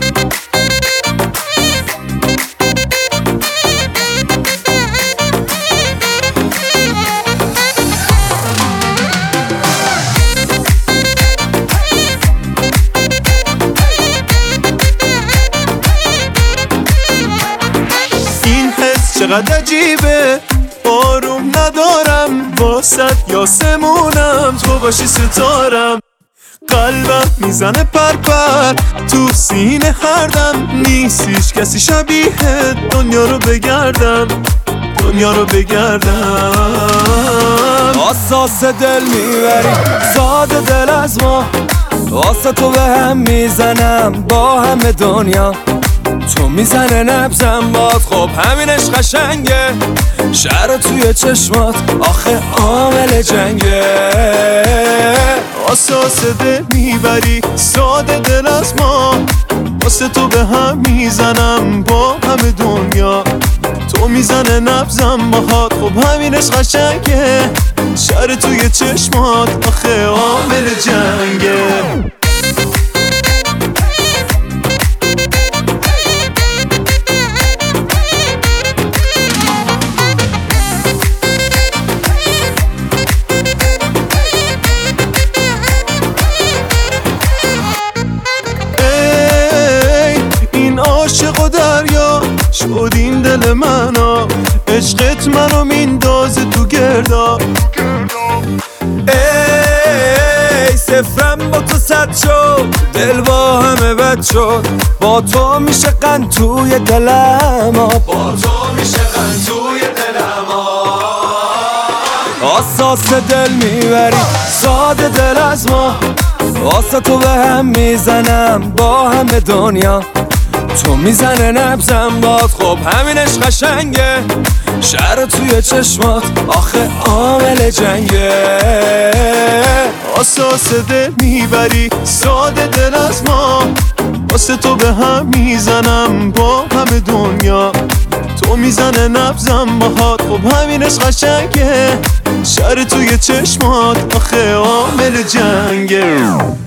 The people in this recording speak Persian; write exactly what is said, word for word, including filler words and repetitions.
چقدر عجیبه آروم ندارم واسد یاسمونم تو باشی ستارم قلبم میزنه پرپر تو سینه هر دم نیست هیچ کسی شبیه دنیا رو بگردم دنیا رو بگردم اساس دل میبری ساده دل از ما واسه تو به هم میزنم با همه دنیا تو میزنه نبزم باد خب همینش قشنگه شهر توی چشمات آخه عامل جنگه اساس دل میبری ساده دل از ما واسه تو به هم میزنم با همه دنیا تو میزنه نبزم باهات خب همینش قشنگه شهر توی چشمات آخه عامل جنگه عاشق و دریا شد این دل منو عشقت منو میندازه تو گردا ای صفرم با تو صد شد دل با همه بد شد با تو میشه قند توی دلم با تو میشه قند توی دلم اساس دل میبری ساده دل از ما واسه تو به هم میزنم با همه دنیا تو میزنه نبزم باد خب همینش قشنگه شهر توی چشمات آخه عامل جنگه اساس دل میبری ساده دل از ما واسه تو به هم میزنم با همه دنیا تو میزنه نبزم باهات خب همینش قشنگه شهر توی چشمات آخه عامل جنگه